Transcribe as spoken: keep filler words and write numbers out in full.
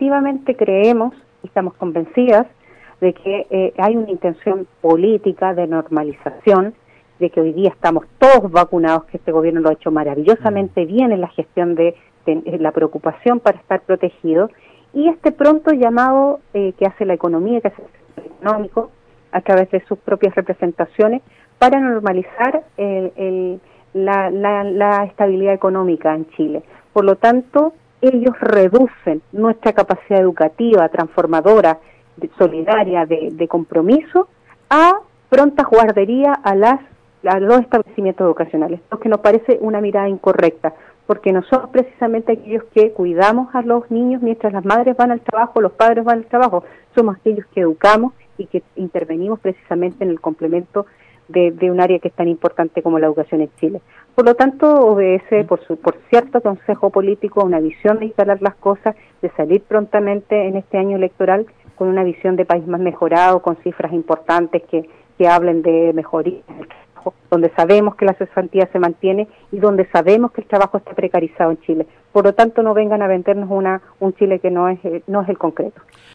efectivamente creemos y estamos convencidas de que eh, hay una intención política de normalización, de que hoy día estamos todos vacunados, que este gobierno lo ha hecho maravillosamente bien en la gestión de, de, de la preocupación para estar protegidos, y este pronto llamado eh, que hace la economía, que hace el sector económico, a través de sus propias representaciones, para normalizar el, el, la, la, la estabilidad económica en Chile. Por lo tanto, ellos reducen nuestra capacidad educativa, transformadora, de, solidaria, de, de compromiso, a prontas guarderías a, las, a los establecimientos educacionales, lo que nos parece una mirada incorrecta, porque no somos precisamente aquellos que cuidamos a los niños mientras las madres van al trabajo, los padres van al trabajo, somos aquellos que educamos y que intervenimos precisamente en el complemento de, de un área que es tan importante como la educación en Chile. Por lo tanto, obedece por, su, por cierto consejo político a una visión de instalar las cosas, de salir prontamente en este año electoral con una visión de país más mejorado, con cifras importantes que, que hablen de mejoría, donde sabemos que la cesantía se mantiene y donde sabemos que el trabajo está precarizado en Chile. Por lo tanto, no vengan a vendernos una un Chile que no es, no es el concreto.